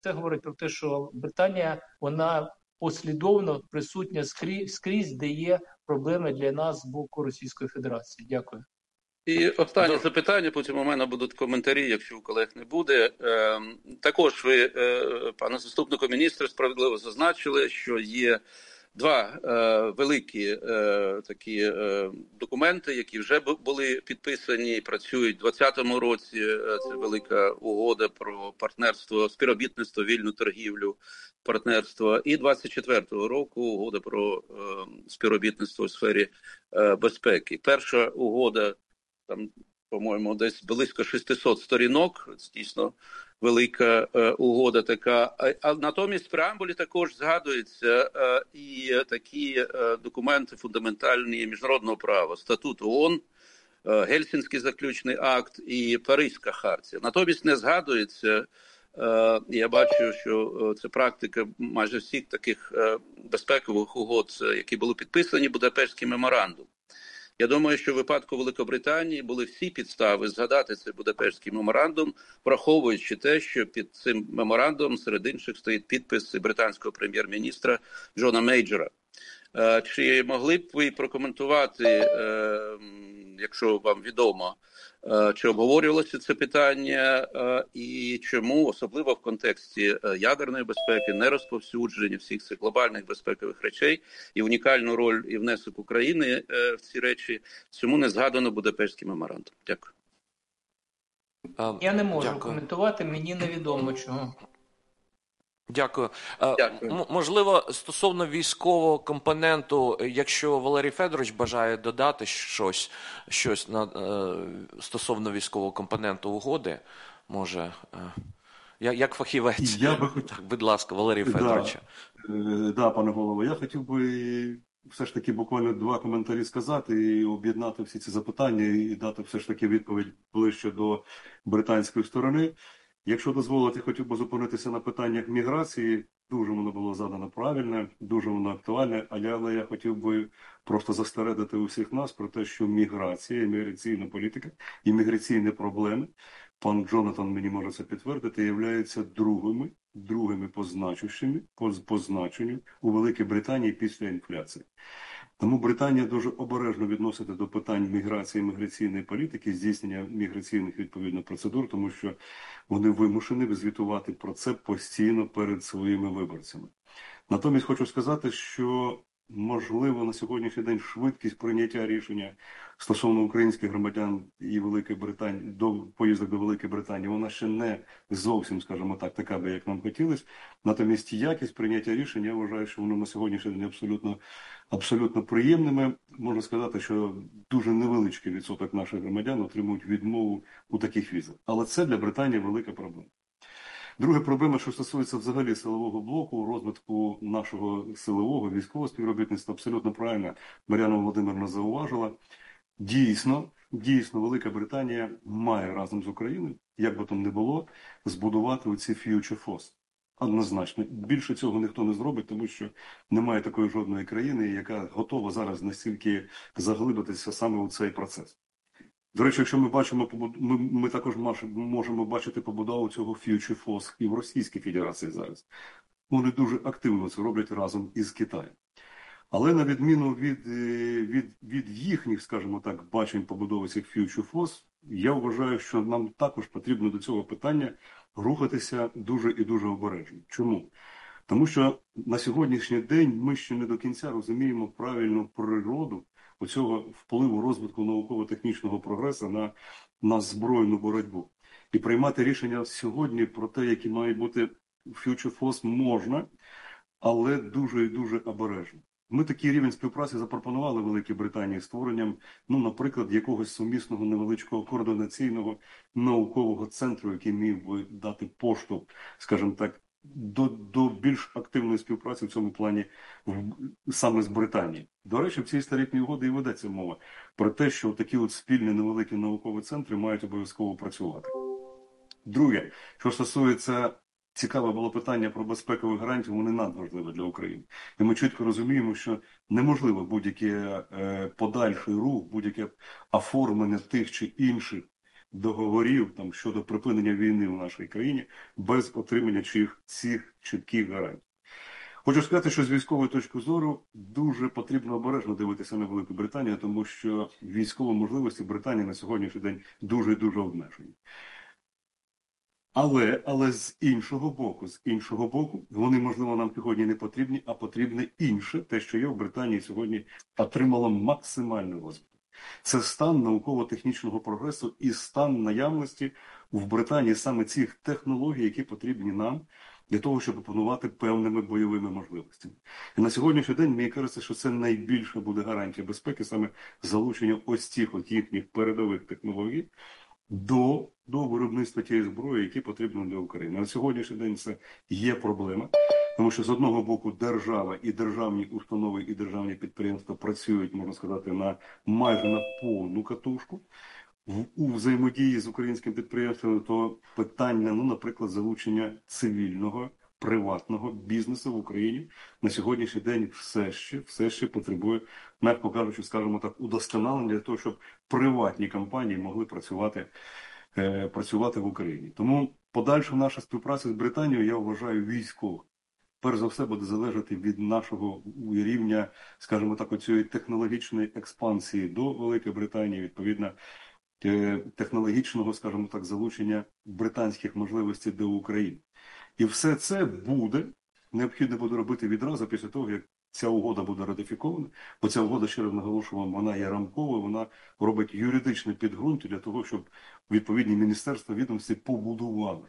Це говорить про те, що Британія, вона послідовно присутня скрізь, де є проблеми для нас з боку Російської Федерації. Дякую. І останнє запитання, потім у мене будуть коментарі, якщо у колег не буде. Також ви, пане заступнику міністра, справедливо зазначили, що є два великі такі документи, які вже були підписані і працюють у 2020 році. Це велика угода про партнерство, співробітництво, вільну торгівлю, партнерство. І 2024 року угода про співробітництво у сфері безпеки. Перша угода, там, по-моєму, десь близько 600 сторінок, це дійсно велика угода така. А натомість в преамбулі також згадуються і такі документи фундаментальні міжнародного права, статут ООН, Гельсінський заключний акт і Паризька хартія. Натомість не згадується, я бачу, що це практика майже всіх таких безпекових угод, які були підписані, Будапештський меморандум. Я думаю, що в випадку Великобританії були всі підстави згадати цей Будапештський меморандум, враховуючи те, що під цим меморандумом серед інших стоїть підпис британського прем'єр-міністра Джона Мейджора. Чи могли б ви прокоментувати, якщо вам відомо, чи обговорювалося це питання і чому, особливо в контексті ядерної безпеки, нерозповсюдження всіх цих глобальних безпекових речей і унікальну роль і внесок України в ці речі, чому не згадано Будапештський меморандум? Дякую. Я не можу коментувати, мені невідомо чого. Дякую. Можливо, стосовно військового компоненту, якщо Валерій Федорович бажає додати щось стосовно військового компоненту угоди, може, як фахівець. Так, будь ласка, Валерій Федорович. Да, пане голово, я хотів би все ж таки буквально два коментарі сказати і об'єднати всі ці запитання і дати все ж таки відповідь ближче до британської сторони. Якщо дозволите, хотів би зупинитися на питаннях міграції. Дуже воно було задано правильно, дуже воно актуальне, але я хотів би просто застередити усіх нас про те, що міграція, міграційна політика і міграційні проблеми, пан Джонатан мені може це підтвердити, являються другими по значенню у Великій Британії після інфляції. Тому Британія дуже обережно відноситься до питань міграції і міграційної політики, здійснення міграційних відповідно процедур, тому що вони вимушені звітувати про це постійно перед своїми виборцями. Натомість хочу сказати, що можливо на сьогоднішній день швидкість прийняття рішення стосовно українських громадян і Великої Британії до поїздок до Великої Британії, вона ще не зовсім, скажімо так, така би, як нам хотілося. Натомість якість прийняття рішення, я вважаю, що воно на сьогоднішній день абсолютно приємними. Можна сказати, що дуже невеличкий відсоток наших громадян отримують відмову у таких візах. Але це для Британії велика проблема. Друга проблема, що стосується взагалі силового блоку, розвитку нашого силового, військового співробітництва, абсолютно правильно Мар'яна Володимирівна зауважила. Дійсно, Велика Британія має разом з Україною, як би там не було, збудувати оці Future Force. Однозначно. Більше цього ніхто не зробить, тому що немає такої жодної країни, яка готова зараз настільки заглибитися саме у цей процес. До речі, якщо ми бачимо, ми також можемо бачити побудову цього Future Force і в Російській Федерації зараз. Вони дуже активно це роблять разом із Китаєм. Але на відміну від їхніх, скажімо так, бачень побудови цих Future Force, я вважаю, що нам також потрібно до цього питання рухатися дуже і дуже обережно. Чому? Тому що на сьогоднішній день ми ще не до кінця розуміємо правильну природу оцього впливу розвитку науково-технічного прогресу на збройну боротьбу. І приймати рішення сьогодні про те, які мають бути Future Force, можна, але дуже і дуже обережно. Ми такий рівень співпраці запропонували Великій Британії створенням, наприклад, якогось сумісного невеличкого координаційного наукового центру, який міг би дати поштовх, скажімо так, до більш активної співпраці в цьому плані саме з Британією. До речі, в цій старітній угоді і ведеться мова про те, що такі от спільні невеликі наукові центри мають обов'язково працювати. Друге, що стосується, цікаве було питання про безпекові гарантії, вони надважливі для України. І ми чітко розуміємо, що неможливо будь-який подальший рух, будь-яке оформлення тих чи інших договорів там щодо припинення війни в нашій країні без отримання цих чітких гарантій. Хочу сказати, що з військової точки зору дуже потрібно обережно дивитися на Велику Британію, тому що військові можливості Британії на сьогоднішній день дуже обмежені. Але з іншого боку, вони, можливо, нам сьогодні не потрібні, а потрібне інше, те, що є в Британії сьогодні отримало максимальний розвиток. Це стан науково-технічного прогресу і стан наявності в Британії саме цих технологій, які потрібні нам для того, щоб опанувати певними бойовими можливостями. І на сьогоднішній день, мені кажеться, що це найбільша буде гарантія безпеки, саме залучення ось цих їхніх передових технологій до виробництва тієї зброї, які потрібні для України. На сьогоднішній день це є проблема, тому що з одного боку держава і державні установи, і державні підприємства працюють, можна сказати, майже на повну катушку. У взаємодії з українським підприємством, то питання, наприклад, залучення цивільного, приватного бізнесу в Україні на сьогоднішній день все ще потребує, м'яко кажучи, скажімо так, удосконалення для того, щоб приватні компанії могли працювати в Україні. Тому подальша наша співпраця з Британією, я вважаю, військова. Перш за все буде залежати від нашого рівня, скажімо так, оцієї технологічної експансії до Великої Британії, відповідно, технологічного, скажімо так, залучення британських можливостей до України. І все це необхідно буде робити відразу після того, як ця угода буде ратифікована, бо ця угода, ще раз наголошую, вона є рамковою, вона робить юридичне підґрунтя для того, щоб відповідні міністерства, відомості побудували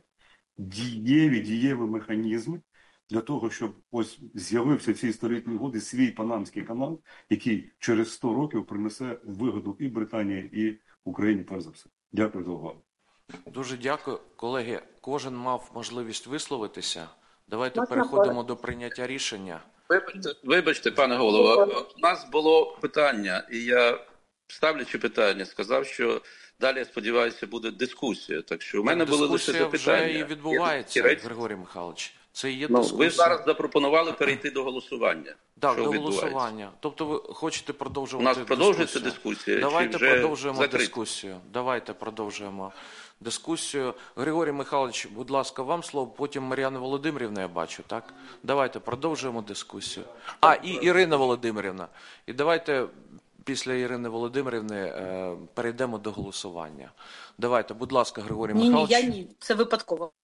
дієві механізми для того, щоб ось з'явився в цій столітній угоді свій Панамський канал, який через 100 років принесе вигоду і Британії, і Україні, перш за все. Дякую за увагу. Дуже дякую. Колеги, кожен мав можливість висловитися. Давайте переходимо до прийняття рішення. Вибачте, пане голово, у нас було питання, і я, ставлячи питання, сказав, що далі, я сподіваюся, буде дискусія. Так що у мене були лише запитання. Дискусія вже і відбувається, Григорій Михайлович. Це і є дискусія. Ви зараз запропонували перейти до голосування. Так, до голосування. Тобто ви хочете продовжувати дискусію? У нас продовжується дискусія? Давайте продовжуємо дискусію. Давайте продовжуємо дискусію. Григорій Михайлович, будь ласка, вам слово. Потім Мар'яна Володимирівна, я бачу, так? Давайте продовжуємо дискусію. І Ірина Володимирівна. І давайте після Ірини Володимирівни перейдемо до голосування. Давайте, будь ласка, Григорій Михайлович. Ні, це випадково.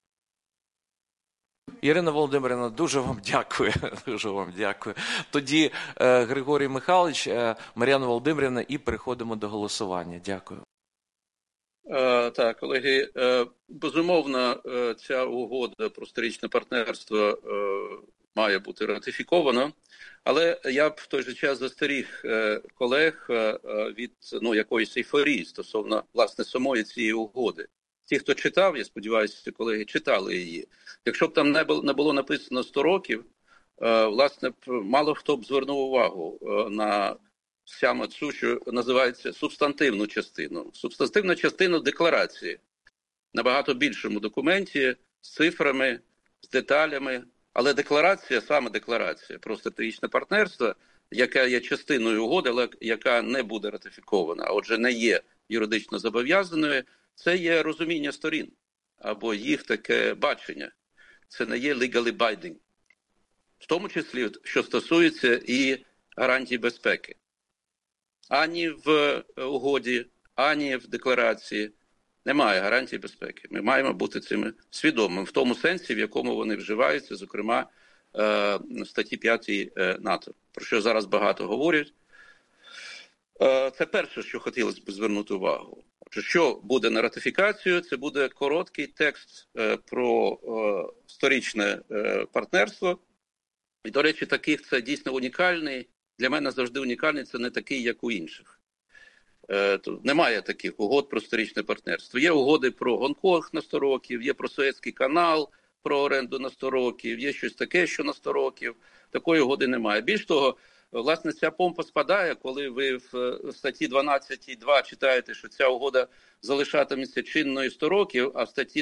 Ірина Володимирівна, дуже вам дякую. Дуже вам дякую. Тоді Григорій Михайлович, Мар'яна Володимирівна, і переходимо до голосування. Дякую. Так, колеги, безумовно, ця угода про стратегічне партнерство має бути ратифікована, але я б в той же час застеріг колег від якоїсь ейфорії стосовно, власне, самої цієї угоди. Ті, хто читав, я сподіваюся, колеги читали її. Якщо б там не було написано 100 років, власне, мало хто б звернув увагу на саме цю, що називається субстантивну частину. Субстантивна частина декларації. Набагато більшому документі, з цифрами, з деталями. Але декларація, саме декларація про стратегічне партнерство, яка є частиною угоди, але яка не буде ратифікована, а отже не є юридично зобов'язаною, це є розуміння сторін, або їх таке бачення. Це не є legally binding. В тому числі, що стосується і гарантій безпеки. Ані в угоді, ані в декларації немає гарантій безпеки. Ми маємо бути цими свідомими в тому сенсі, в якому вони вживаються, зокрема, в статті 5 НАТО, про що зараз багато говорять. Це перше, що хотілося б звернути увагу. Що буде на ратифікацію, це буде короткий текст про сторічне партнерство. І, до речі, таких це дійсно унікальний. Для мене завжди унікальний, це не такий, як у інших. Немає таких угод про сторічне партнерство. Є угоди про Гонконг на 100 років, є про Суецький канал, про оренду на 100 років, є щось таке, що на 100 років. Такої угоди немає. Більш того, власне, ця помпа спадає, коли ви в статті 12.2 читаєте, що ця угода залишатиметься чинною 100 років, а в статті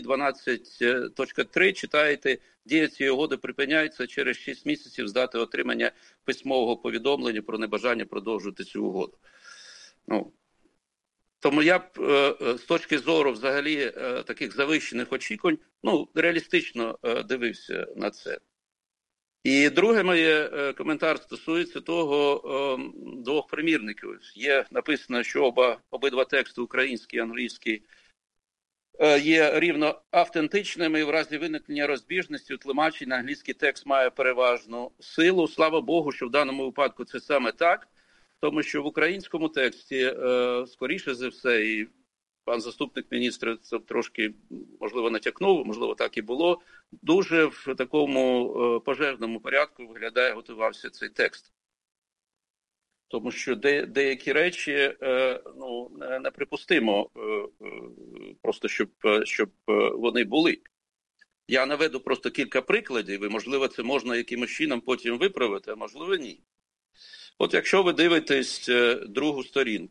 12.3 читаєте, дія цієї угоди припиняється через 6 місяців з дати отримання письмового повідомлення про небажання продовжувати цю угоду. Тому я б з точки зору взагалі таких завищених очікувань, реалістично дивився на це. І друге моє коментар стосується того двох примірників. Є написано, що обидва тексти, український і англійський, є рівно автентичними і в разі виникнення розбіжності у тлумаченні англійський текст має переважну силу. Слава Богу, що в даному випадку це саме так, тому що в українському тексті, скоріше за все, і пан заступник міністра це трошки, можливо, натякнув, можливо, так і було, дуже в такому пожежному порядку готувався цей текст. Тому що деякі речі неприпустимо просто, щоб вони були. Я наведу просто кілька прикладів, і, можливо, це можна якимось чином потім виправити, а можливо, ні. От якщо ви дивитесь другу сторінку,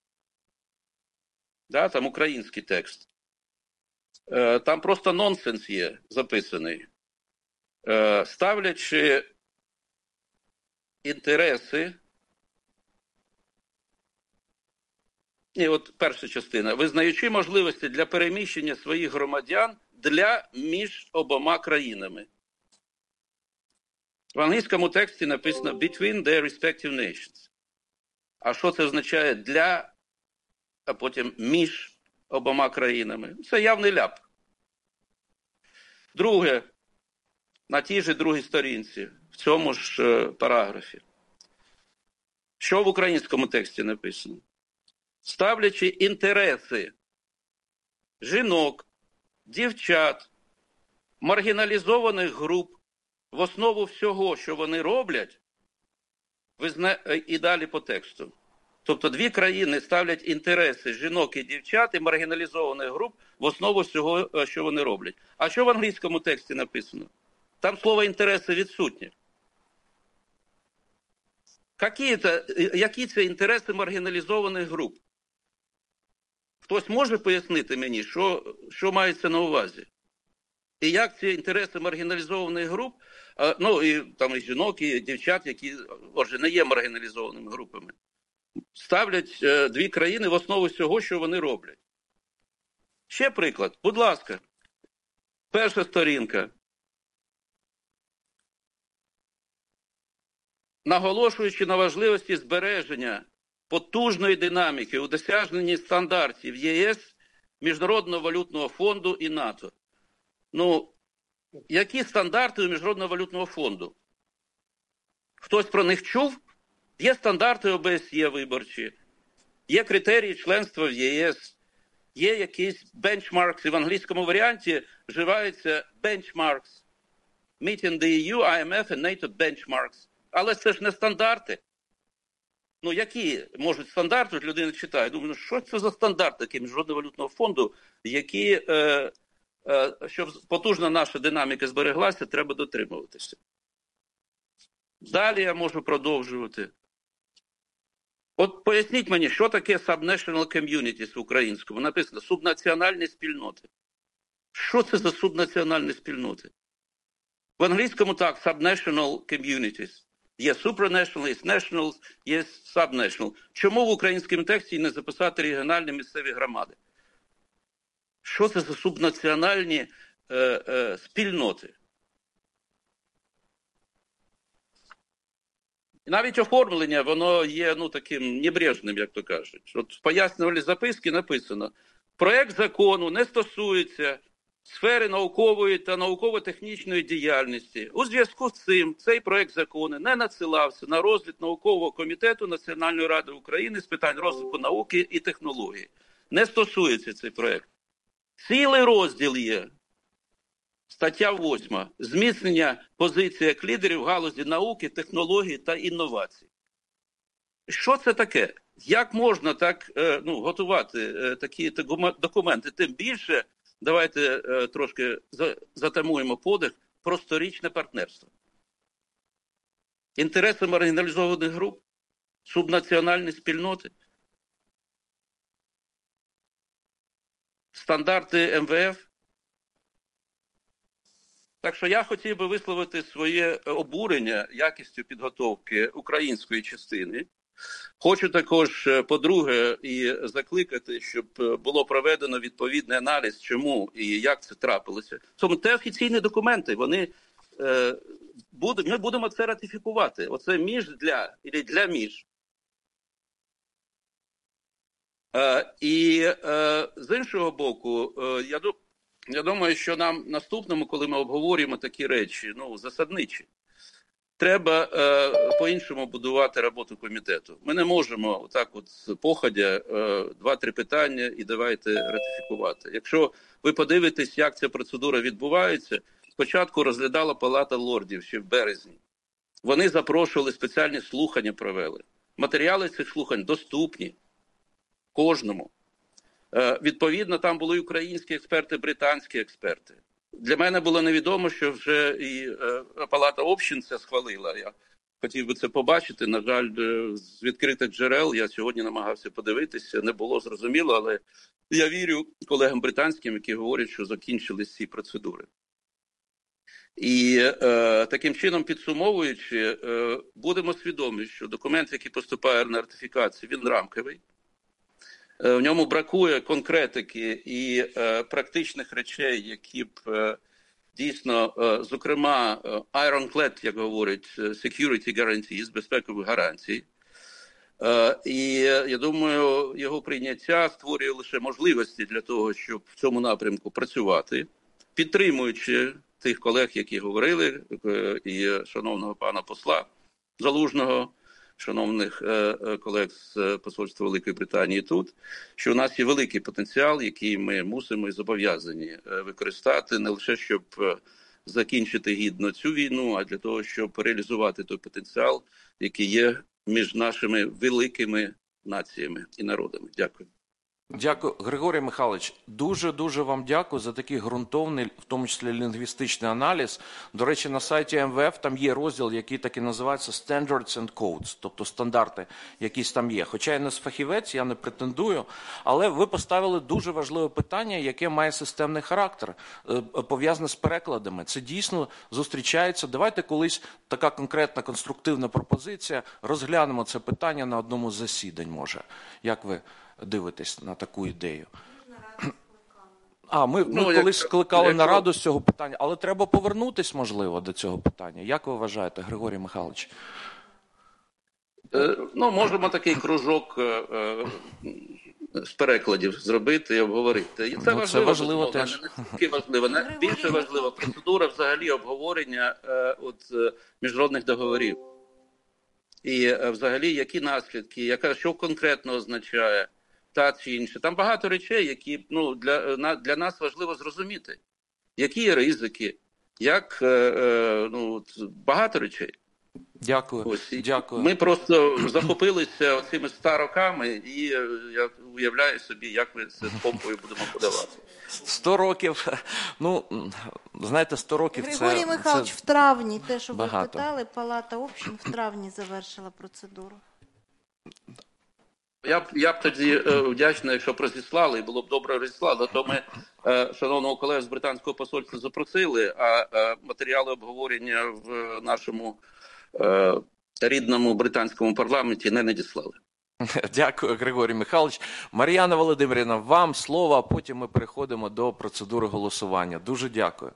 там український текст, там просто нонсенс є записаний. Ставлячи інтереси, і от перша частина, визнаючи можливості для переміщення своїх громадян між обома країнами. В англійському тексті написано between their respective nations. А що це означає а потім між обома країнами? Це явний ляп. Друге, на тій же другій сторінці, в цьому ж параграфі. Що в українському тексті написано? Ставлячи інтереси жінок, дівчат, маргіналізованих груп в основу всього, що вони роблять, і далі по тексту. Тобто дві країни ставлять інтереси жінок і дівчат і маргіналізованих груп в основу всього, що вони роблять. А що в англійському тексті написано? Там слово «інтереси» відсутнє. Які це інтереси маргіналізованих груп? Хтось може пояснити мені, що мається на увазі? І як ці інтереси маргіналізованих груп, і жінок, і дівчат, які, отже, не є маргіналізованими групами, ставлять дві країни в основу всього, що вони роблять. Ще приклад, будь ласка. Перша сторінка. Наголошуючи на важливості збереження потужної динаміки у досягненні стандартів ЄС, Міжнародного валютного фонду і НАТО. Які стандарти у Міжнародного валютного фонду? Хтось про них чув? Є стандарти ОБСЄ виборчі, є критерії членства в ЄС, є якісь бенчмаркси. В англійському варіанті вживаються benchmarks. Meeting the EU, IMF and NATO benchmarks. Але це ж не стандарти. Які можуть стандарти, людина читає. Думаю, що це за стандарт такий Міжнародного валютного фонду, які, щоб потужна наша динаміка збереглася, треба дотримуватися. Далі я можу продовжувати. От поясніть мені, що таке subnational communities в українському? Написано субнаціональні спільноти. Що це за субнаціональні спільноти? В англійському так, subnational communities. Є supranational, є national, є subnational. Чому в українському тексті не записати регіональні місцеві громади? Що це за субнаціональні спільноти? І навіть оформлення, воно є таким небрежним, як то кажуть. От в пояснювальній записці написано, проект закону не стосується сфери наукової та науково-технічної діяльності. У зв'язку з цим цей проект закону не надсилався на розгляд наукового комітету Національної ради України з питань розвитку науки і технологій. Не стосується цей проект. Цілий розділ є. Стаття 8. Зміцнення позиції як лідерів в галузі науки, технологій та інновацій. Що це таке? Як можна так готувати такі документи? Тим більше, давайте трошки затамуємо подих, про сторічне партнерство. Інтереси маргіналізованих груп, субнаціональні спільноти, стандарти МВФ. Так що я хотів би висловити своє обурення якістю підготовки української частини Хочу також, по-друге, і закликати, щоб було проведено відповідний аналіз, чому і як це трапилося. Це офіційні документи, вони ми будемо це ратифікувати. Оце для між. І з іншого боку, я думаю, що нам наступному, коли ми обговорюємо такі речі, засадничі, треба по-іншому будувати роботу комітету. Ми не можемо отак з походя 2-3 питання і давайте ратифікувати. Якщо ви подивитесь, як ця процедура відбувається, спочатку розглядала Палата лордів ще в березні. Вони запрошували, спеціальні слухання провели. Матеріали цих слухань доступні кожному. Відповідно, там були українські експерти, британські експерти. Для мене було невідомо, що вже і Палата общин це схвалила. Я хотів би це побачити. На жаль, з відкритих джерел я сьогодні намагався подивитися. Не було зрозуміло, але я вірю колегам британським, які говорять, що закінчились ці процедури. І таким чином, підсумовуючи, будемо свідомі, що документ, який поступає на ратифікацію, він рамковий. В ньому бракує конкретики і практичних речей, які б дійсно, зокрема, ironclad, як говорять, security guarantees, безпекові гарантії. І я думаю, його прийняття створює лише можливості для того, щоб в цьому напрямку працювати, підтримуючи тих колег, які говорили, і шановного пана посла Залужного, шановних колег з посольства Великої Британії тут, що у нас є великий потенціал, який ми мусимо і зобов'язані використати, не лише щоб закінчити гідно цю війну, а для того, щоб реалізувати той потенціал, який є між нашими великими націями і народами. Дякую. Дякую. Григорій Михайлович, дуже-дуже вам дякую за такий ґрунтовний, в тому числі лінгвістичний аналіз. До речі, на сайті МВФ там є розділ, який так і називається Standards and Codes, тобто стандарти якісь там є. Хоча я не фахівець, я не претендую, але ви поставили дуже важливе питання, яке має системний характер, пов'язане з перекладами. Це дійсно зустрічається. Давайте колись така конкретна конструктивна пропозиція, розглянемо це питання на одному з засідань, може. Як ви дивитесь на таку ідею? Ми колись скликали нараду з цього питання, але треба повернутись, можливо, до цього питання. Як ви вважаєте, Григорій Михайлович? Можемо такий кружок з перекладів зробити і обговорити. І це важливо теж. Більше важливо процедура взагалі обговорення міжнародних договорів. І взагалі, які наслідки, що конкретно означає та чи інше. Там багато речей, які для нас важливо зрозуміти. Які є ризики, багато речей. Дякую. Дякую. Ми просто захопилися цими 100 роками, і я уявляю собі, як ми це з помпою будемо подавати. 100 років, знаєте, 100 років це Григорій Михайлович, в травні, те, що ви багато. питали, Палата общин в травні завершила процедуру. Я б тоді вдячний, якщо б розіслали, і було б добре розіслали, то ми шановного колегу з британського посольства запросили, а матеріали обговорення в нашому рідному британському парламенті не надіслали. Дякую, Григорій Михайлович. Мар'яна Володимирівна, вам слово, а потім ми переходимо до процедури голосування. Дуже дякую.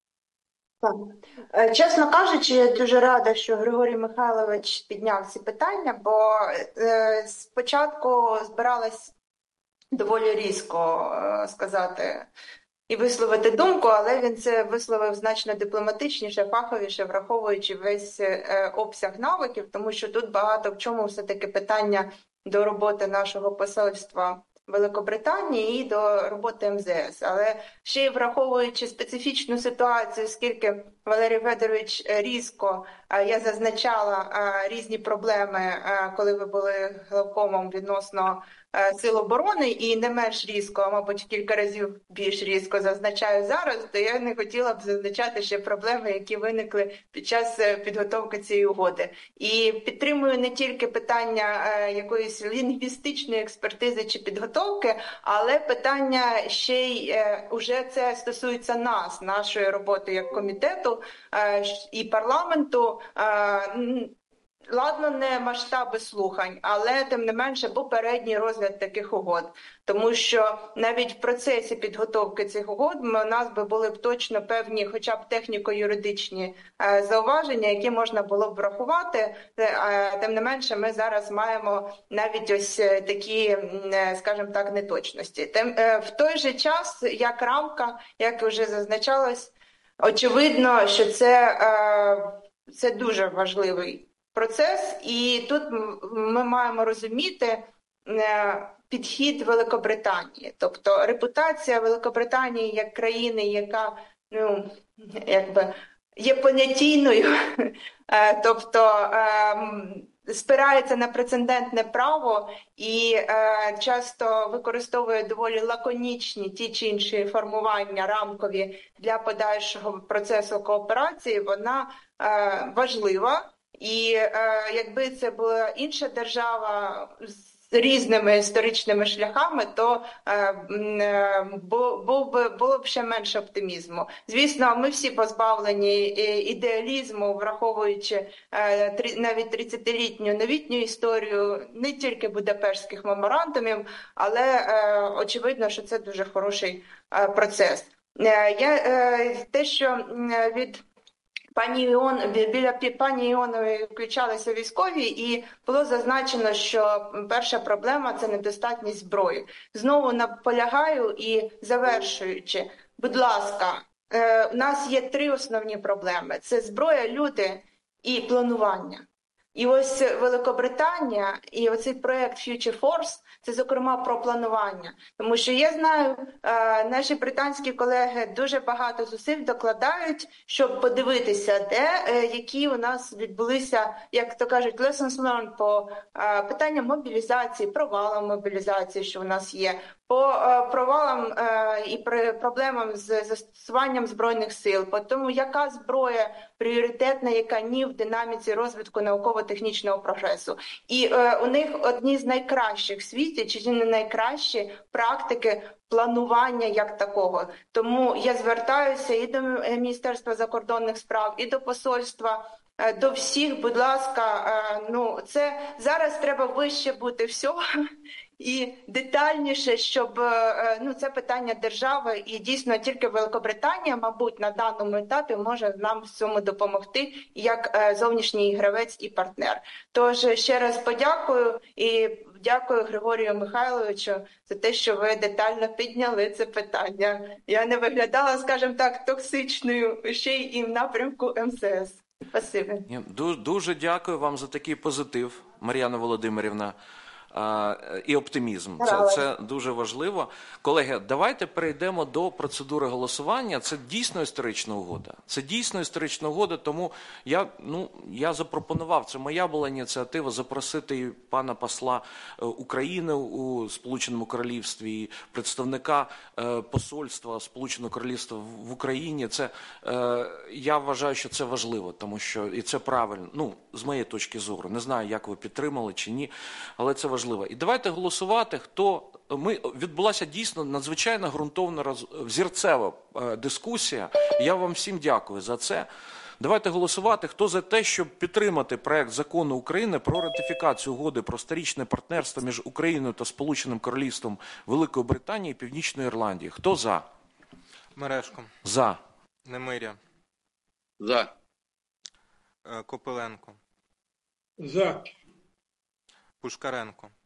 Так. Чесно кажучи, я дуже рада, що Григорій Михайлович підняв ці питання, бо спочатку збиралась доволі різко сказати і висловити думку, але він це висловив значно дипломатичніше, фаховіше, враховуючи весь обсяг навиків, тому що тут багато в чому все-таки питання до роботи нашого посольства Великобританії і до роботи МЗС. Але ще й враховуючи специфічну ситуацію, оскільки Валерій Федорович різко, я зазначала різні проблеми, коли ви були главкомом відносно Сил оборони, і не менш різко, а мабуть кілька разів більш різко зазначаю зараз, то я не хотіла б зазначати ще проблеми, які виникли під час підготовки цієї угоди. І підтримую не тільки питання якоїсь лінгвістичної експертизи чи підготовки, але питання ще й уже це стосується нас, нашої роботи як комітету і парламенту. ладно, не масштаби слухань, але тим не менше попередній розгляд таких угод. Тому що навіть в процесі підготовки цих угод у нас би були б точно певні хоча б техніко-юридичні зауваження, які можна було б врахувати. Тим не менше ми зараз маємо навіть ось такі, скажімо так, неточності. В той же час, як рамка, як вже зазначалось, очевидно, що це дуже важливий процес, і тут ми маємо розуміти підхід Великобританії. Тобто репутація Великобританії як країни, яка є понятійною, тобто спирається на прецедентне право і часто використовує доволі лаконічні ті чи інші формування рамкові для подальшого процесу кооперації, вона важлива. І якби це була інша держава з різними історичними шляхами, то було б ще менше оптимізму. Звісно, ми всі позбавлені ідеалізму, враховуючи навіть 30-літню новітню історію, не тільки Будапештських меморандумів, але очевидно, що це дуже хороший процес. Те, що від біля пані Іонової включалися військові, і було зазначено, що перша проблема – це недостатність зброї. Знову наполягаю і завершуючи, будь ласка, у нас є 3 основні проблеми – це зброя, люди і планування. І ось Великобританія і оцей проєкт Future Force – це, зокрема, про планування. Тому що я знаю, наші британські колеги дуже багато зусиль докладають, щоб подивитися, які у нас відбулися, як то кажуть, lessons learned по питанням мобілізації, провалам мобілізації, що у нас є, по провалам і проблемам з застосуванням Збройних сил, по тому, яка зброя пріоритетна, яка ні в динаміці розвитку науково-технічного прогресу. І у них одні з найкращих в світі, чи не найкращі практики планування як такого. Тому я звертаюся і до Міністерства закордонних справ, і до посольства, до всіх, будь ласка, це зараз треба вище бути всього і детальніше, щоб це питання держави, і дійсно тільки Великобританія, мабуть, на даному етапі може нам в цьому допомогти як зовнішній гравець і партнер. Тож ще раз подякую і дякую Григорію Михайловичу за те, що ви детально підняли це питання. Я не виглядала, скажімо так, токсичною ще й і в напрямку МСС. Спасибі. Дуже дякую вам за такий позитив, Мар'яна Володимирівна. І оптимізм. Це дуже важливо. Колеги, давайте перейдемо до процедури голосування. Це дійсно історична угода. Це дійсно історична угода, тому я запропонував, це моя була ініціатива, запросити пана посла України у Сполученому Королівстві, представника посольства Сполученого Королівства в Україні. Я вважаю, що це важливо, тому що і це правильно, з моєї точки зору. Не знаю, як ви підтримали чи ні, але це важливо. І давайте голосувати, відбулася дійсно надзвичайно ґрунтовна, взірцева дискусія. Я вам всім дякую за це. Давайте голосувати, хто за те, щоб підтримати проект закону України про ратифікацію угоди про сторічне партнерство між Україною та Сполученим Королівством Великої Британії і Північної Ірландії. Хто за? Мережко. За. Немиря. За. Копиленко. За. Пушкаренко.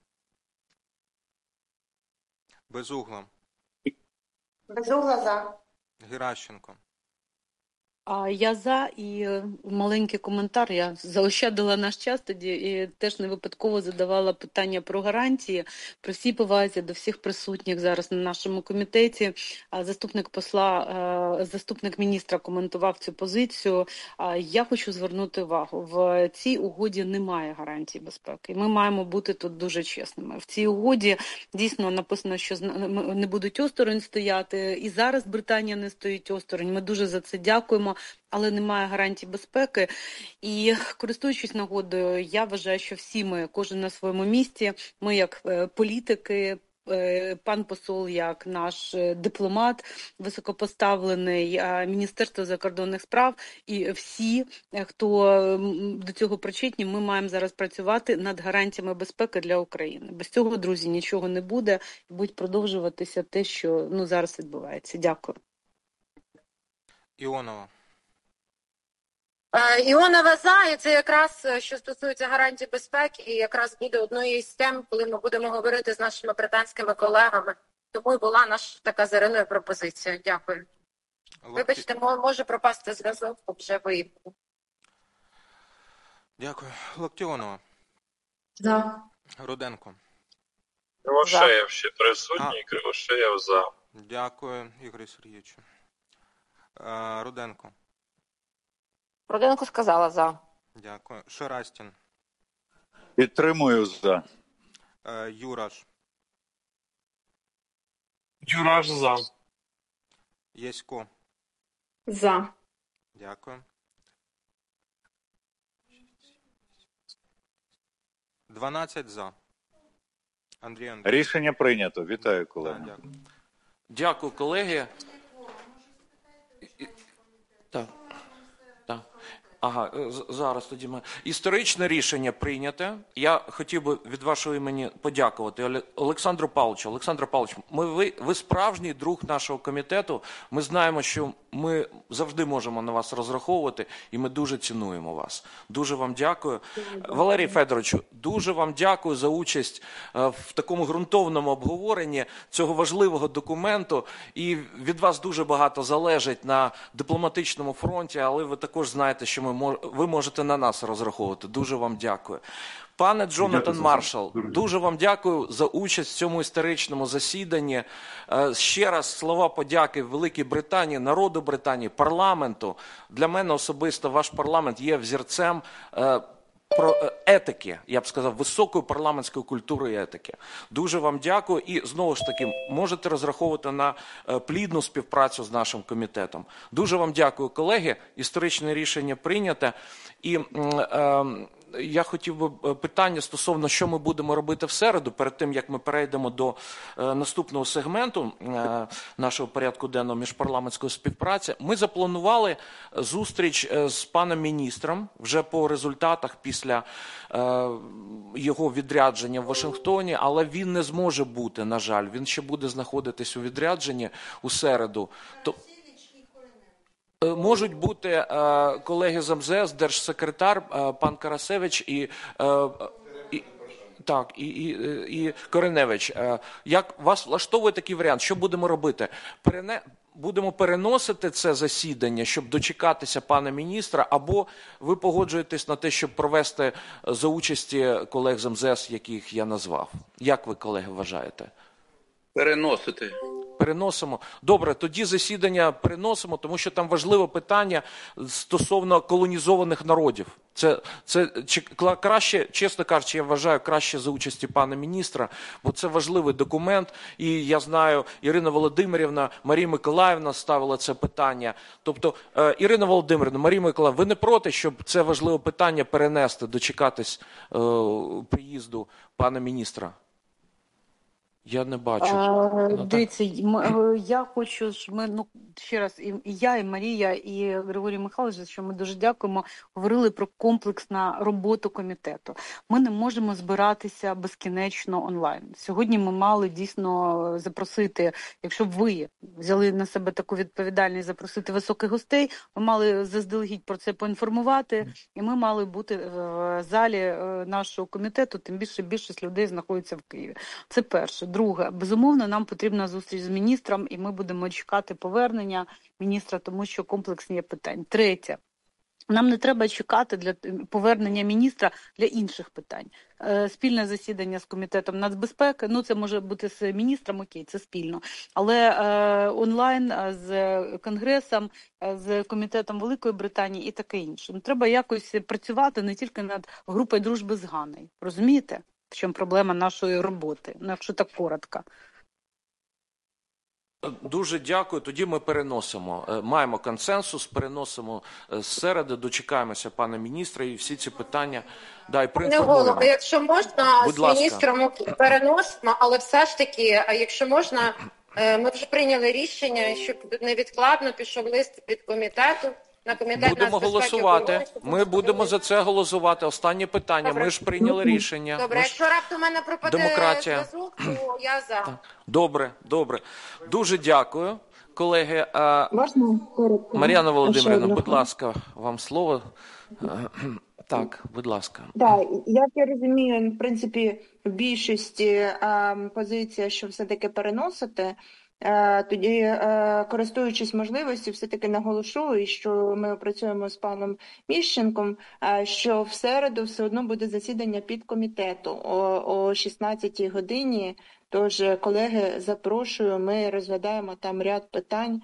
Безугла. Безугла за. Геращенко. Я за, і маленький коментар. Я заощадила наш час тоді і теж не випадково задавала питання про гарантії. При всій повазі до всіх присутніх зараз на нашому комітеті. Заступник посла, заступник міністра коментував цю позицію. Я хочу звернути увагу. В цій угоді немає гарантій безпеки. Ми маємо бути тут дуже чесними. В цій угоді дійсно написано, що не будуть осторонь стояти. І зараз Британія не стоїть осторонь. Ми дуже за це дякуємо. Але немає гарантій безпеки. І користуючись нагодою, я вважаю, що всі ми, кожен на своєму місці, ми як політики, пан посол як наш дипломат високопоставлений, Міністерство закордонних справ і всі, хто до цього причетні, ми маємо зараз працювати над гарантіями безпеки для України. Без цього, друзі, нічого не буде і буде продовжуватися те, що зараз відбувається. Дякую. Іонова. Іонова за, і це якраз, що стосується гарантій безпеки, і якраз буде однією з тем, коли ми будемо говорити з нашими британськими колегами. Тому і була наша така з Іриною пропозиція. Дякую. Вибачте, може пропасти зв'язок, вже виїхав. Дякую. Локтіонова. За. Руденко. Кривошеєв ще присутній, Кривошеєв за. Дякую, Ігорю Сергійовичу. Руденко. Руденко сказала за. Дякую. Шерастін. Підтримую за. Юраш. Юраш за. Єсько. За. Дякую. 12 за. Андрій Андрійович. Рішення прийнято. Вітаю, колеги. Дякую. Дякую, колеги. Так. Ага, зараз тоді ми. Історичне рішення прийняте. Я хотів би від вашого імені подякувати Олександру Павловичу. Олександр Павлович, ви справжній друг нашого комітету. Ми знаємо, що ми завжди можемо на вас розраховувати, і ми дуже цінуємо вас. Дуже вам дякую. Валерій Федоровичу, дуже вам дякую за участь в такому ґрунтовному обговоренні цього важливого документу. І від вас дуже багато залежить на дипломатичному фронті, але ви також знаєте, що ви можете на нас розраховувати. Дуже вам дякую. Пане Джонатан Маршал, дуже вам дякую за участь в цьому історичному засіданні. Ще раз слова подяки Великій Британії, народу Британії, парламенту. Для мене особисто ваш парламент є взірцем про етики, я б сказав, високої парламентської культури і етики. Дуже вам дякую і, знову ж таки, можете розраховувати на плідну співпрацю з нашим комітетом. Дуже вам дякую, колеги. Історичне рішення прийняте. І я хотів би питання стосовно, що ми будемо робити в середу, перед тим, як ми перейдемо до наступного сегменту нашого порядку денного міжпарламентської співпраці. Ми запланували зустріч з паном міністром вже по результатах після його відрядження в Вашингтоні, але він не зможе бути, на жаль. Він ще буде знаходитись у відрядженні у середу. Можуть бути колеги з МЗС, держсекретар, пан Карасевич і Кореневич. Як вас влаштовує такий варіант? Що будемо робити? Будемо переносити це засідання, щоб дочекатися пана міністра, або ви погоджуєтесь на те, щоб провести за участі колег з МЗС, яких я назвав? Як ви, колеги, вважаєте? Переносити. Переносимо. Добре, тоді засідання переносимо, тому що там важливе питання стосовно колонізованих народів. Це краще, чесно кажучи, я вважаю, краще за участі пана міністра, бо це важливий документ. І я знаю, Ірина Володимирівна, Марія Миколаївна ставила це питання. Тобто, Ірина Володимирівна, Марія Миколаївна, ви не проти, щоб це важливе питання перенести, дочекатись приїзду пана міністра? Я не бачу. Дивіться, я хочу, щоб ми, ще раз, і я, і Марія, і Григорій Михайлович, що ми дуже дякуємо, говорили про комплексну роботу комітету. Ми не можемо збиратися безкінечно онлайн. Сьогодні ми мали дійсно запросити, якщо б ви взяли на себе таку відповідальність запросити високих гостей, ми мали заздалегідь про це поінформувати, і ми мали бути в залі нашого комітету, тим більше більшість людей знаходиться в Києві. Це перше. Друге, безумовно, нам потрібна зустріч з міністром, і ми будемо чекати повернення міністра, тому що комплексні є питань. Третє. Нам не треба чекати для повернення міністра для інших питань. Спільне засідання з комітетом нацбезпеки, це може бути з міністром, окей, це спільно. Але онлайн з Конгресом, з комітетом Великої Британії і таке інше. Треба якось працювати не тільки над групою дружби з Ганною. Розумієте? В чому проблема нашої роботи, якщо так коротко. Дуже дякую. Тоді ми переносимо. Маємо консенсус, переносимо з середи, дочекаємося пана міністра і всі ці питання. Да, і проінформуємо. Якщо можна, Будь з ласка. міністром переносимо, але все ж таки, якщо можна, ми вже прийняли рішення, щоб невідкладно пішов лист від комітету. На комітет будемо голосувати. Ми будемо за це голосувати. Останнє питання. Добре. Ми ж прийняли рішення. Добре, якщо раптом у мене пропаде Демократія. зв'язок, то я за. Добре, добре. Дуже дякую, колеги. Можна коротко? Мар'яна Володимирівна, будь ласка, вам слово. Так, будь ласка. Так, як я розумію, в принципі, в більшості позиція, що все-таки переносити, тоді, користуючись можливістю, все-таки наголошу, що ми опрацюємо з паном Міщенком, що в середу все одно буде засідання підкомітету о 16-й годині. Тож, колеги, запрошую, ми розглядаємо там ряд питань,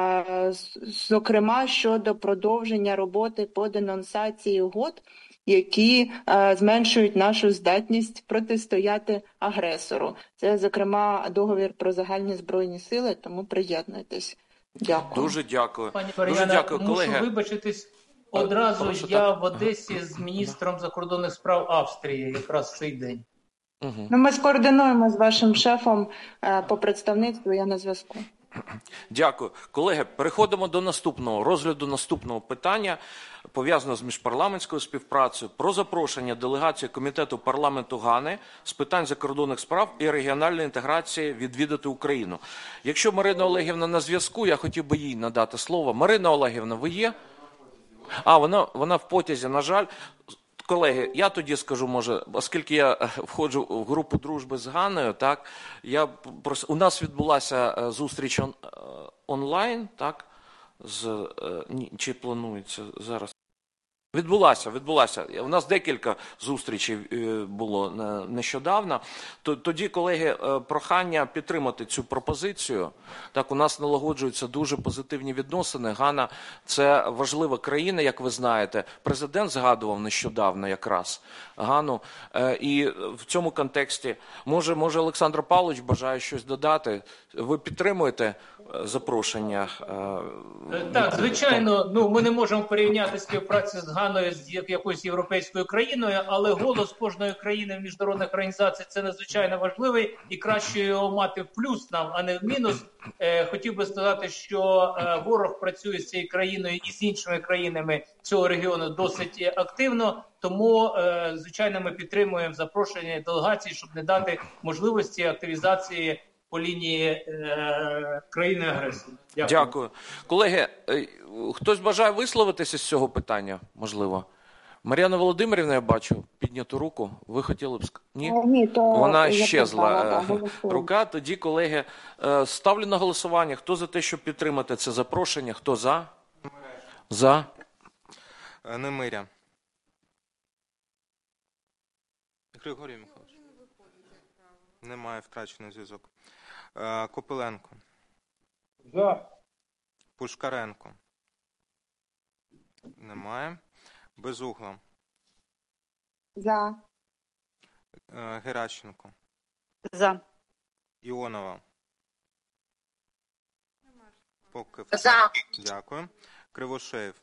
зокрема щодо продовження роботи по денонсації угод, які зменшують нашу здатність протистояти агресору. Це, зокрема, договір про загальні збройні сили, тому приєднуйтесь. Дякую. Дуже дякую. Пані Дуже Мар'яна, дякую, мушу колеги. вибачитись. Одразу Прошу, я так. в Одесі з міністром закордонних справ Австрії якраз в цей день. Угу. Ну, ми скоординуємо з вашим шефом по представництву, я на зв'язку. Дякую. Колеги, переходимо до розгляду наступного питання, пов'язаного з міжпарламентською співпрацею, про запрошення делегації Комітету парламенту Гани з питань закордонних справ і регіональної інтеграції відвідати Україну. Якщо Марина Олегівна на зв'язку, я хотів би їй надати слово. Марина Олегівна, ви є? Вона в потязі, на жаль. Колеги, я тоді скажу, може, оскільки я входжу в групу дружби з Ганною, так, у нас відбулася зустріч онлайн, так, чи планується зараз? Відбулася. У нас декілька зустрічей було нещодавно. Тоді, колеги, прохання підтримати цю пропозицію. Так, у нас налагоджуються дуже позитивні відносини. Гана – це важлива країна, як ви знаєте. Президент згадував нещодавно якраз Гану. І в цьому контексті, може Олександр Павлович бажає щось додати? Ви підтримуєте запрошення? Так, звичайно, ми не можемо порівняти співпрацю з Ганою з якоюсь європейською країною, але голос кожної країни в міжнародних організаціях – це надзвичайно важливий і краще його мати в плюс нам, а не в мінус. Хотів би сказати, що ворог працює з цією країною і з іншими країнами цього регіону досить активно, тому, звичайно, ми підтримуємо запрошення делегації, щоб не дати можливості активізації по лінії країни-агресора. Дякую. Колеги, хтось бажає висловитися з цього питання, можливо? Мар'яна Володимирівна, я бачу, підняту руку. Ви хотіли б сказати? Ні? Ні, то вона я щезла питала, рука. Тоді, колеги, ставлю на голосування. Хто за те, щоб підтримати це запрошення? Хто за? За. Немиря. Григорій Михайлович. Немає, втрачений зв'язок. Копиленко. За. Пушкаренко. Немає. Безугла. За. Геращенко. За. Іонова. Поки За. Дякую. Кривошеєв.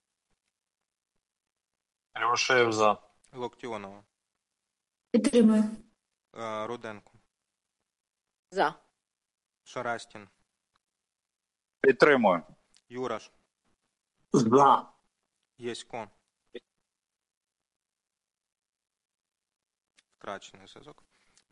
Кривошеєв за. Локтіонова. Підтримую. Руденко. За. Шарастін. Підтримую. Юраш. За. Єсько. Втрачений зв'язок.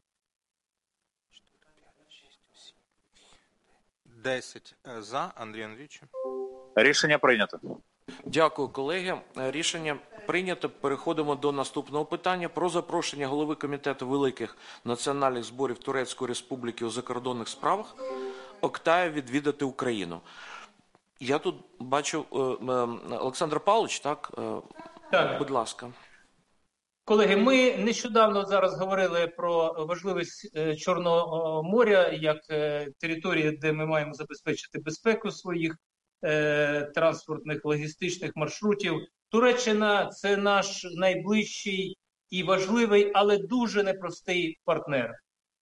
10 за. Андрій Андрійович. Рішення прийнято. Дякую, колеги. Рішення прийнято. Переходимо до наступного питання про запрошення голови Комітету великих національних зборів Турецької Республіки у закордонних справах Октая відвідати Україну. Я тут бачу Олександр Павлович, так? Так. Будь ласка. Колеги, ми нещодавно зараз говорили про важливість Чорного моря як території, де ми маємо забезпечити безпеку своїх транспортних, логістичних маршрутів. Туреччина – це наш найближчий і важливий, але дуже непростий партнер.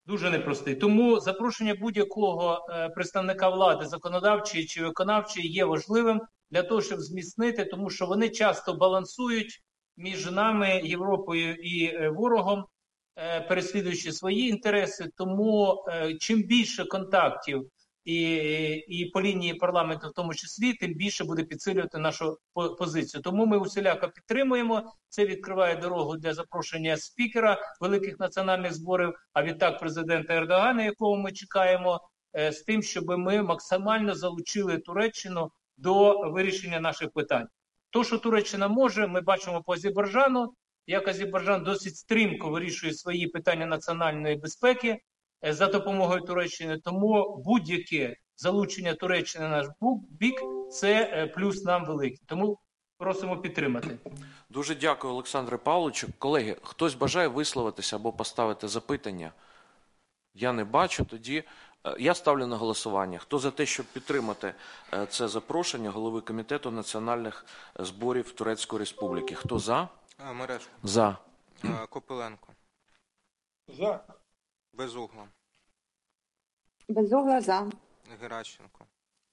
Дуже непростий. Тому запрошення будь-якого представника влади, законодавчої чи виконавчої, є важливим для того, щоб зміцнити, тому що вони часто балансують між нами, Європою і ворогом, переслідуючи свої інтереси. Тому чим більше контактів і по лінії парламенту в тому числі, тим більше буде підсилювати нашу позицію. Тому ми усіляко підтримуємо. Це відкриває дорогу для запрошення спікера великих національних зборів, а відтак президента Ердогана, якого ми чекаємо, з тим, щоб ми максимально залучили Туреччину до вирішення наших питань. То, що Туреччина може, ми бачимо по Азербайджану, як Азербайджан досить стрімко вирішує свої питання національної безпеки за допомогою Туреччини. Тому будь-яке залучення Туреччини на наш бік – це плюс нам великий. Тому просимо підтримати. Дуже дякую, Олександре Павловичу. Колеги, хтось бажає висловитися або поставити запитання? Я не бачу. Тоді я ставлю на голосування. Хто за те, щоб підтримати це запрошення голови Комітету національних зборів Турецької Республіки? Хто за? Мережко. За. Копиленко. За. Безугла. Безугла за. Геращенко.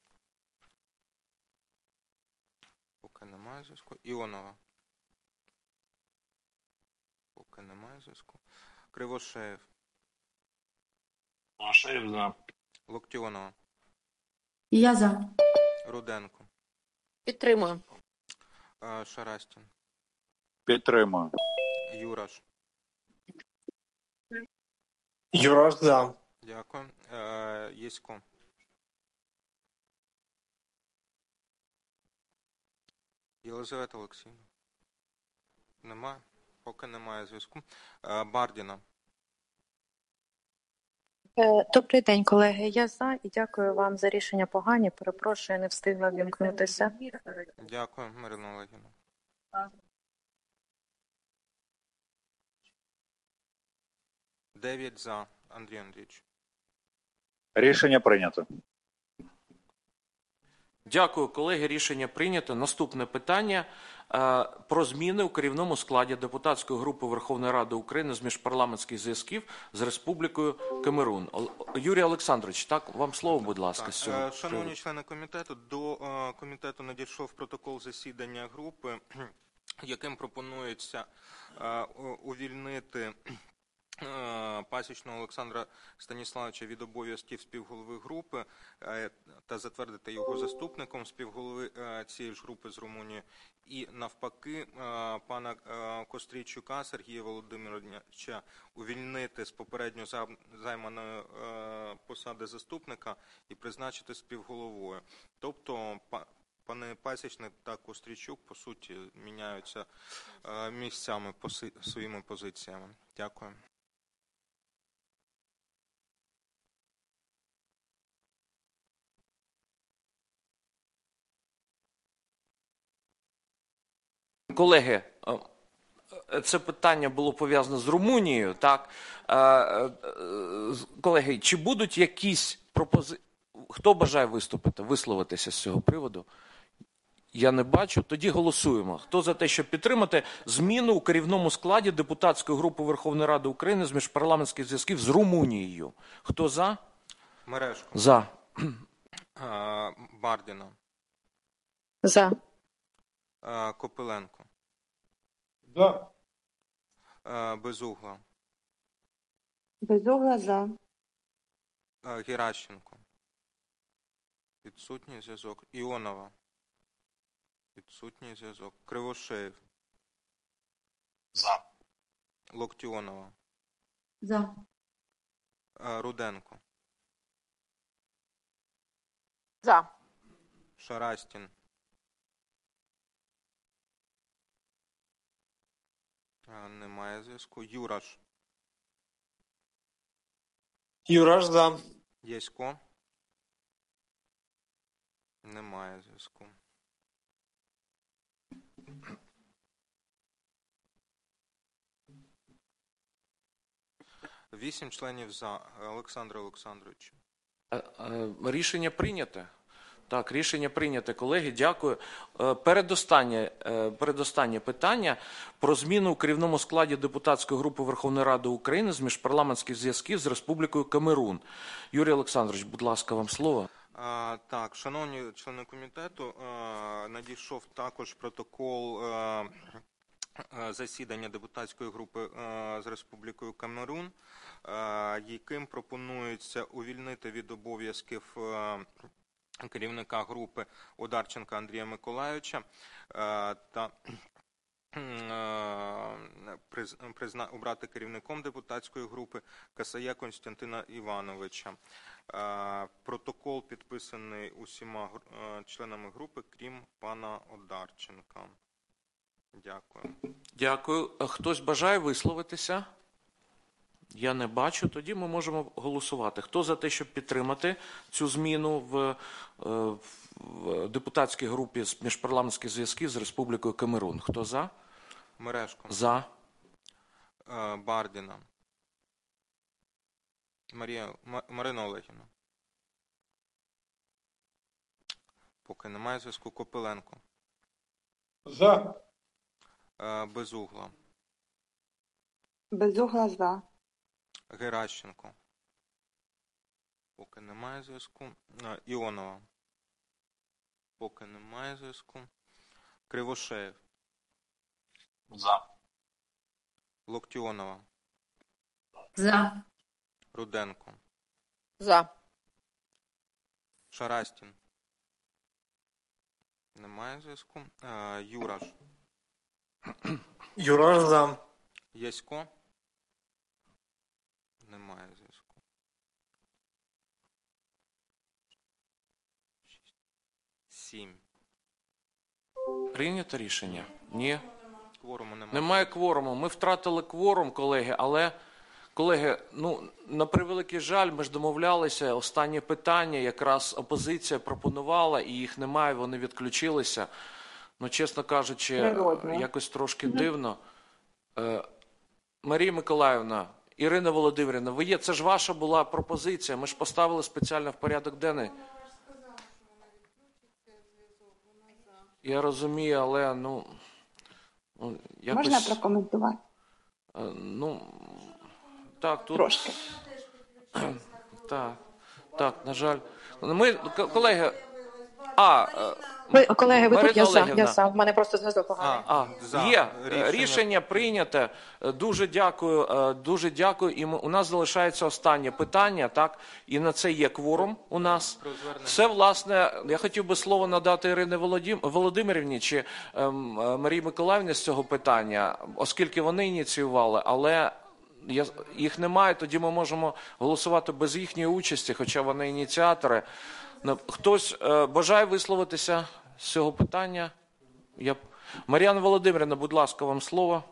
Поки немає зв'язку. Іонова. Поки немає зв'язку. Кривошеєв. Кривошеєв за. Локтіонова. Я за. Руденко. Підтримую. Шарастін. Підтримую. Юраш. Юраш за. Дякую. Єсько. Єлизавета Олексіївна. Немає? Поки немає зв'язку. Бардіна. Добрий день, колеги. Я за і дякую вам за рішення погані. Перепрошую, не встигла вімкнутися. Дякую, Марина Олегівна. Дев'ять за. Андрій Андрійович. Рішення прийнято. Дякую, колеги. Рішення прийнято. Наступне питання про зміни у керівному складі депутатської групи Верховної Ради України з міжпарламентських зв'язків з Республікою Камерун. Юрій Олександрович, так, вам слово, будь ласка. Шановні члени комітету, до комітету надійшов протокол засідання групи, яким пропонується увільнити Пасічного Олександра Станіславовича від обов'язків співголови групи та затвердити його заступником співголови цієї ж групи з Румунії. І навпаки, пана Кострійчука Сергія Володимировича увільнити з попередньо займаної посади заступника і призначити співголовою. Тобто пане Пасічник та Кострійчук, по суті, міняються місцями своїми позиціями. Дякую. Колеги, це питання було пов'язане з Румунією, так? Колеги, чи будуть якісь пропозиції? Хто бажає висловитися з цього приводу? Я не бачу. Тоді голосуємо. Хто за те, щоб підтримати зміну у керівному складі депутатської групи Верховної Ради України з міжпарламентських зв'язків з Румунією? Хто за? Мережко. За. Бардіна. За. Копиленко. За. Безугла. Безугла за. Геращенко. Відсутній зв'язок. Іонова. Відсутній зв'язок. Кривошеєв. За. Локтіонова. За. Руденко. За. Шарастін. Немає зв'язку. Юраш. Юраш за. Єсько. Немає зв'язку. Вісім членів за. Олександр Олександрович. Рішення прийнято. Так, рішення прийнято, колеги. Дякую. Передостаннє питання про зміну у керівному складі депутатської групи Верховної Ради України з міжпарламентських зв'язків з Республікою Камерун. Юрій Олександрович, будь ласка, вам слово. Так, шановні члени комітету, надійшов також протокол засідання депутатської групи з Республікою Камерун, яким пропонується увільнити від обов'язків керівника групи Одарченка Андрія Миколайовича та обрати керівником депутатської групи Касая Костянтина Івановича. Протокол підписаний усіма членами групи, крім пана Одарченка. Дякую. Дякую. Хтось бажає висловитися? Я не бачу. Тоді ми можемо голосувати. Хто за те, щоб підтримати цю зміну в депутатській групі з міжпарламентських зв'язків з Республікою Камерун? Хто за? Мережко. За. Бардіна. Марина Олегівна. Поки немає зв'язку. Копиленко. За. Безугла. Безугла за. Геращенко. Поки немає зв'язку. Іонова. Поки немає зв'язку. Кривошеєв. За. Локтіонова. За. Руденко. За. Шарастін. Немає зв'язку. Юраш. Юраш за. Ясько. Немає зв'язку. 7. Прийнято рішення? Ні. Кворуму немає. Немає кворуму. Ми втратили кворум, колеги, але, колеги, на превеликий жаль, ми ж домовлялися, останнє питання, якраз опозиція пропонувала, і їх немає, вони відключилися. Чесно кажучи, якось трошки дивно. Марія Миколаївна, Ірина Володимирівна, ви є, це ж ваша була пропозиція, ми ж поставили спеціально в порядок денний. Я розумію, але, якось... Можна прокоментувати? Так, тут... Трошки. Так, на жаль. Ми, колеги... Колеги, ви тут? Олегівна. Я за. В мене просто зв'язок поганий. Є. Рішення прийнято. Дуже дякую. І у нас залишається останнє питання, так? І на це є кворум у нас. Це, власне, я хотів би слово надати Ірині Володимирівні чи Марії Миколаївні з цього питання, оскільки вони ініціювали, але їх немає, тоді ми можемо голосувати без їхньої участі, хоча вони ініціатори. Хтось бажає висловитися з цього питання? Мар'яна Володимирівна, будь ласка, вам слово.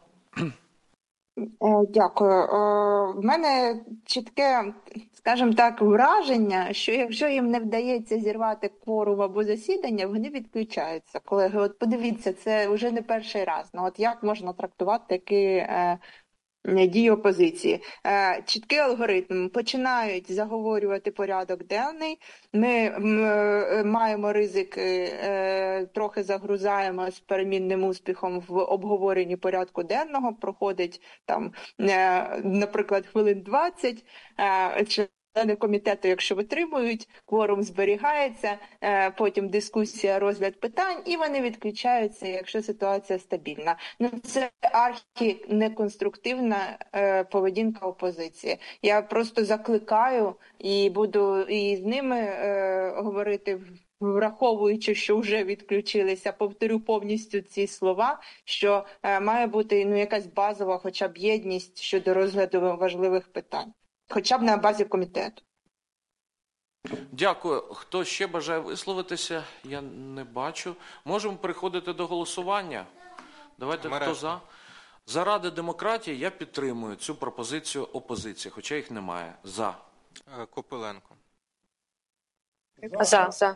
Дякую. В мене чітке, скажімо так, враження, що якщо їм не вдається зірвати кворум або засідання, вони відключаються. Колеги, от подивіться, це вже не перший раз. Як можна трактувати такі дії опозиції? Чіткий алгоритм. Починають заговорювати порядок денний. Ми маємо ризик, трохи загрузаємо з перемінним успіхом в обговоренні порядку денного. Проходить там, наприклад, хвилин 20. Члени комітету, якщо витримують, кворум зберігається, потім дискусія, розгляд питань, і вони відключаються, якщо ситуація стабільна. Це архінеконструктивна поведінка опозиції. Я просто закликаю і буду і з ними говорити, враховуючи, що вже відключилися, повторю повністю ці слова, що має бути якась базова хоча б єдність щодо розгляду важливих питань. Хоча б на базі комітету. Дякую. Хто ще бажає висловитися? Я не бачу. Можемо переходити до голосування? Давайте, хто за? Заради демократії я підтримую цю пропозицію опозиції, хоча їх немає. За. Копиленко. За.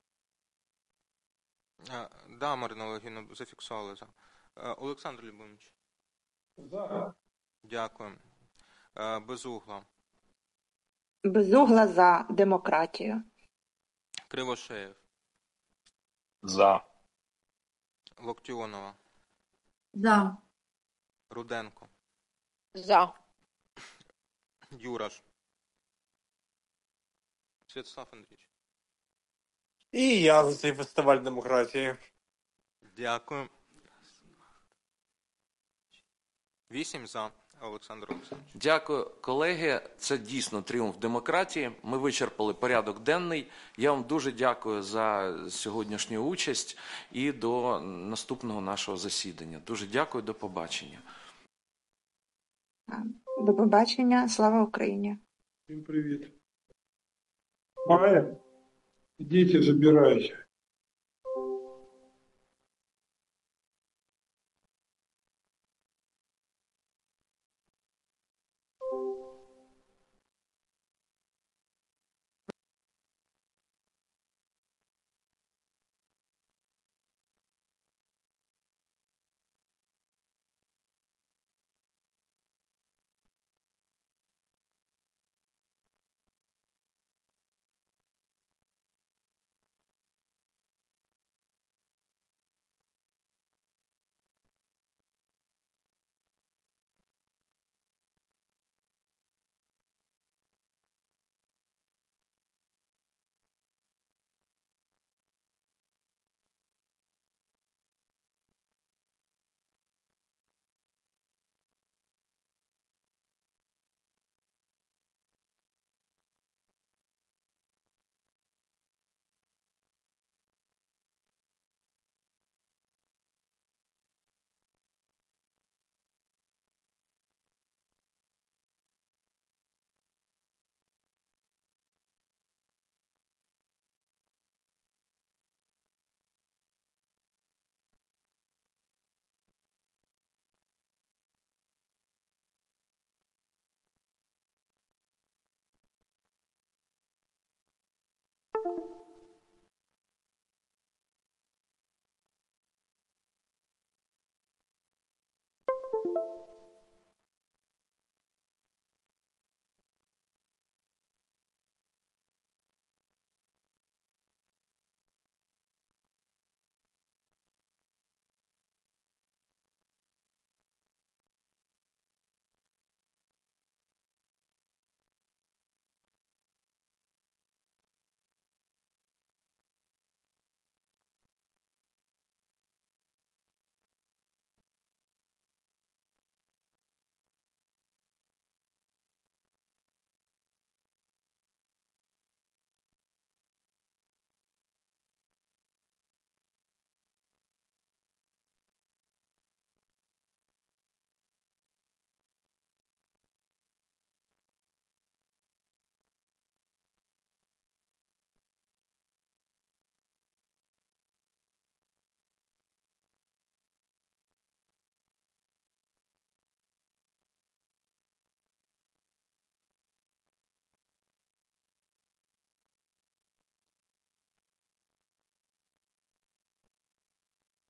Да, Марина Олегівна, зафіксували за. Олександр Любомович. За. Дякую. Безугла. Безугла за демократію. Кривошеєв. За. Локтіонова, За. Руденко, За. Юраш, Святослав Андрійович. І я за цей фестиваль демократії. Дякую. 8 за, Олександр Олександрович. Дякую, колеги. Це дійсно тріумф демократії. Ми вичерпали порядок денний. Я вам дуже дякую за сьогоднішню участь і до наступного нашого засідання. Дуже дякую, до побачення. До побачення, слава Україні. Всім привіт. Майя, ідіть, забирайте.